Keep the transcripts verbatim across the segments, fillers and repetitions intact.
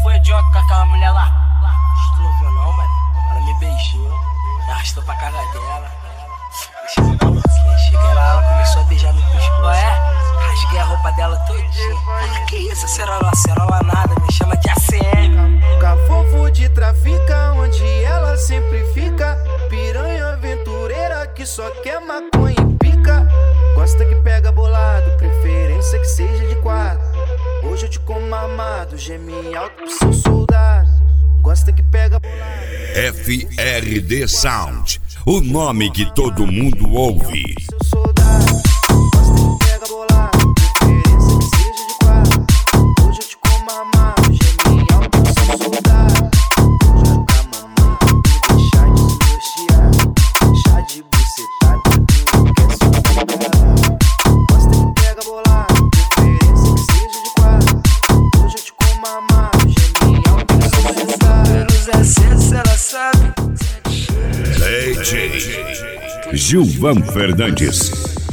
foi de ontem com aquela mulher lá? Tu não viu não, mano? Ela me beijou, me arrastou pra casa dela. Cheguei lá, ela começou a beijar no pescoço. É? Rasguei a roupa dela todinha. Ah, que isso, acerola, acerola nada, me chama de A C M. Cafofo de trafica, onde ela sempre fica. Piranha aventureira que só quer maconha e pica. Gosta que pega bolado, preferência que seja de quatro. Hoje eu te como armado, geme alto pro seu soldado. Gosta que pega F R D Sound, o nome que todo mundo ouve. seu soldado. Gosta que pega bolado, preferência que seja de quatro. Hoje eu te como armado, geme alto pro seu soldado. Joga a mamãe e deixar de desnortear. Chá de bucetada, tu quer só pegar. Gosta que pega bolado, preferência que seja de quatro. Hoje eu te como armado, geme alto pro seu soldado. Pelos acessos ela sabe. D J Gilvan Fernandes.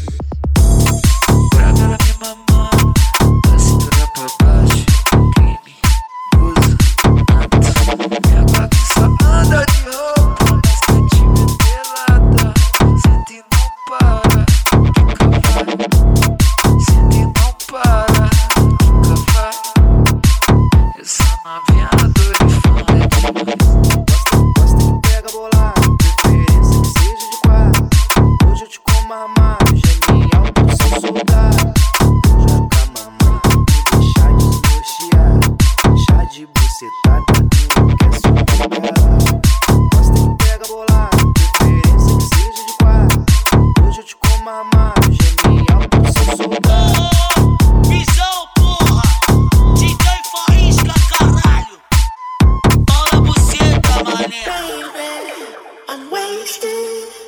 Pra ela me mamar, da cintura pra baixo. Crime, usa, mata. Minha gata só anda de roupa, mas cantinho é pelada. Senta e não para, fica vai. Senta e não para, fica vai. Essa novinha dor e fã é demais. Gosta que pega bolado, preferência que seja de quatro. Hoje eu te como armado, geme alto pro seu soldado. Joga a mamãe e deixar de desnortear. Chá de bucetada, tu quer só pegar. Gosta que pega bolado, preferência que seja de quatro. Hoje eu te como armado, geme alto pro seu soldado. Visão, porra! D J Faísca, caralho! Pau na buceta, mané! Baby, I'm wasted.